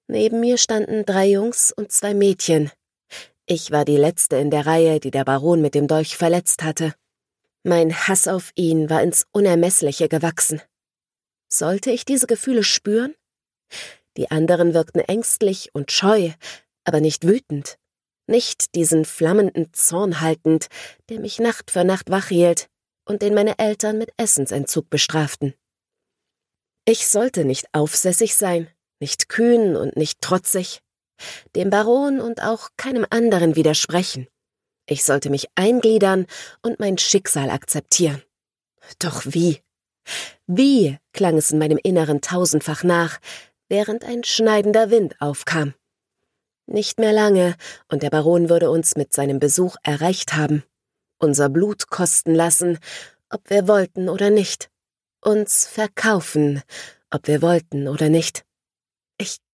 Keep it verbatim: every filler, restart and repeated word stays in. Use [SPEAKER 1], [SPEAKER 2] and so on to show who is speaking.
[SPEAKER 1] Neben mir standen drei Jungs und zwei Mädchen. Ich war die Letzte in der Reihe, die der Baron mit dem Dolch verletzt hatte. Mein Hass auf ihn war ins Unermessliche gewachsen. Sollte ich diese Gefühle spüren? Die anderen wirkten ängstlich und scheu, aber nicht wütend. Nicht diesen flammenden Zorn haltend, der mich Nacht für Nacht wach hielt und den meine Eltern mit Essensentzug bestraften. Ich sollte nicht aufsässig sein, nicht kühn und nicht trotzig, dem Baron und auch keinem anderen widersprechen. Ich sollte mich eingliedern und mein Schicksal akzeptieren. Doch wie? Wie klang es in meinem Inneren tausendfach nach, während ein schneidender Wind aufkam. Nicht mehr lange, und der Baron würde uns mit seinem Besuch erreicht haben, unser Blut kosten lassen, ob wir wollten oder nicht, uns verkaufen, ob wir wollten oder nicht. Ich